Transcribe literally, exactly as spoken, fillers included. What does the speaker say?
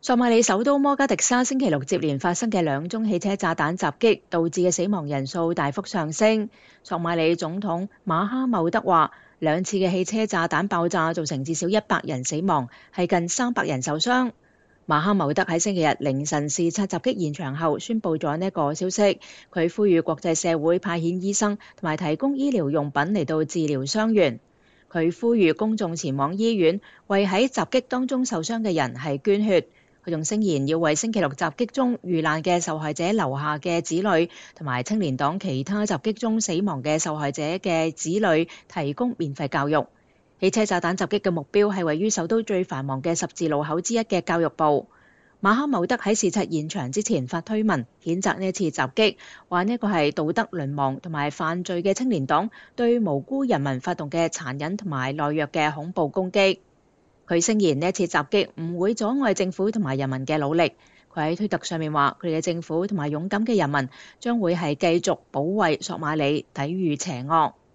索馬里首都摩加迪沙星期六接連發生嘅兩宗汽車炸彈襲擊，導致嘅死亡人數大幅上升。索馬里總統馬哈茂德話，兩次嘅汽車炸彈爆炸造成至少一百人死亡，係近三百人受傷。馬哈茂德喺星期日凌晨視察襲擊現場後，宣布咗呢個消息。佢呼籲國際社會派遣醫生同埋提供醫療用品嚟到治療傷員。佢呼籲公眾前往醫院，為喺襲擊當中受傷嘅人係捐血。佢仲聲言要為星期六襲擊中遇難嘅受害者留下嘅子女，同埋青年黨其他襲擊中死亡嘅受害者嘅子女提供免費教育。汽車炸彈襲擊嘅目標係位於首都最繁忙嘅十字路口之一嘅教育部。馬哈茂德喺視察現場之前發推文，譴責呢次襲擊，話呢個係道德淪亡同埋犯罪嘅青年黨對無辜人民發動嘅殘忍同埋懦弱嘅恐怖攻擊。佢聲言呢次襲擊唔會阻礙政府同埋人民嘅努力。佢喺推特上面話，佢哋嘅政府同埋勇敢嘅人民將會係繼續保衛索馬里，抵禦邪惡。